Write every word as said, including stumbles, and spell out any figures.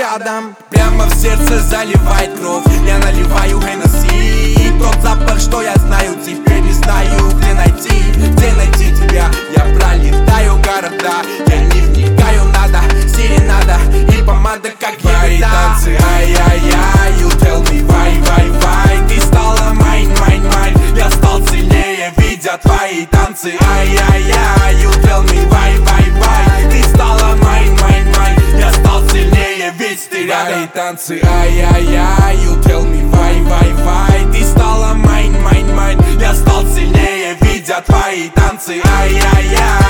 рядом. Прямо в сердце заливает кровь, я наливаю Хеннесси. Тот запах, что я знаю, теперь не знаю, где найти. Где найти тебя, я пролетаю города. Я не вникаю, надо серенада и помада, как твои танцы, ай-яй-яй. You tell me why, why, why. Ты стала майн, майн, майн. Я стал сильнее, видя твои танцы, ай-яй-яй. You tell me why, why, why. Ты стала майн, майн, майн. Я стал сильнее, ведь ты рядом. Твои танцы, ай-яй-яй. You tell me why, why, why. Ты стала майн, майн, майн. Я стал сильнее, видя твои танцы, ай-яй-яй.